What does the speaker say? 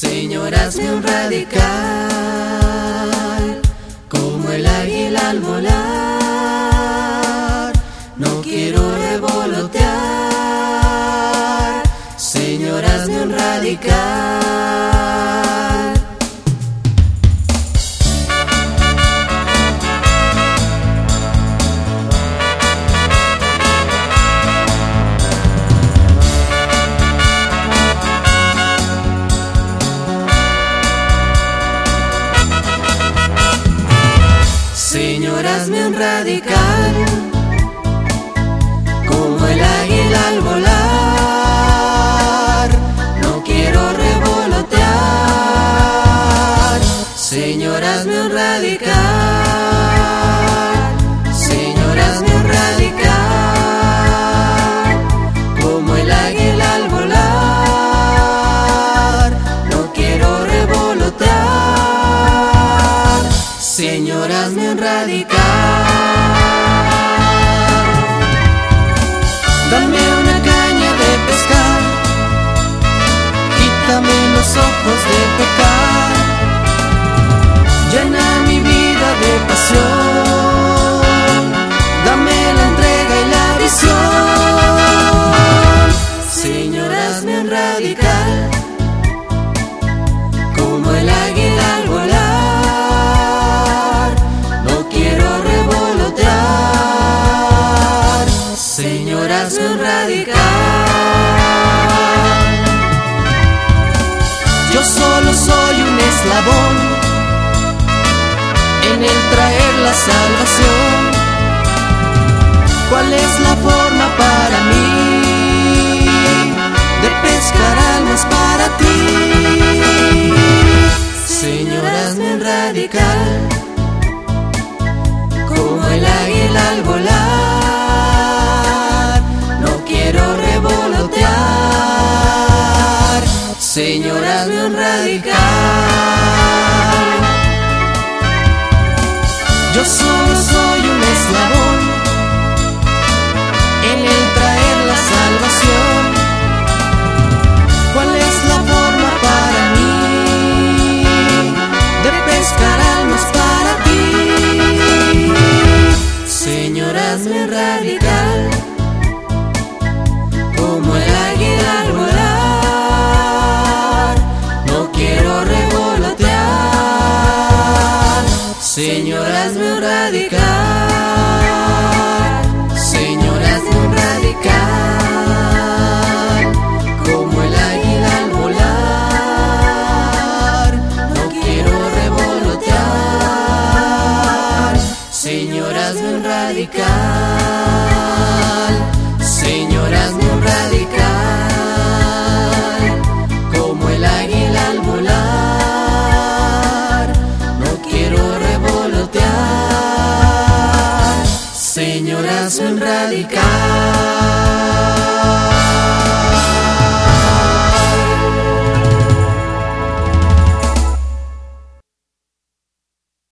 Señora, hazme un radical, como el águila al volar. No quiero revolotear. Señora, hazme un radical. Señora, hazme un radical, como el águila al volar. No quiero revolotear. Señora, hazme un radical. Señora, hazme un radical, como el águila al volar. No quiero revolotear. Señora, hazme un radical. Dame una caña de pescar, quítame los ojos de pecar, llena mi vida de pasión, dame la entrega y la visión. Señora, hazme un radical, como el águila al volar. No quiero revolotear. Señora, hazme un radical. Yo solo soy un eslabón en el traer la salvación. ¿Cuál es la forma para mí de pescar almas para ti? Señora, hazme un radical, como el águila al volar. No quiero revolotear. Señora, hazme un radical. Yo solo soy un eslabón en el traer la salvación. ¿Cuál es la forma para mí de pescar almas para ti? Señora, hazme un radical, como el águila al volar. No quiero revolotear. Señora, hazme un radical. Señora, hazme un radical, como el águila al volar. No quiero revolotear. Señora, hazme un radical. Señora, hazme un radical.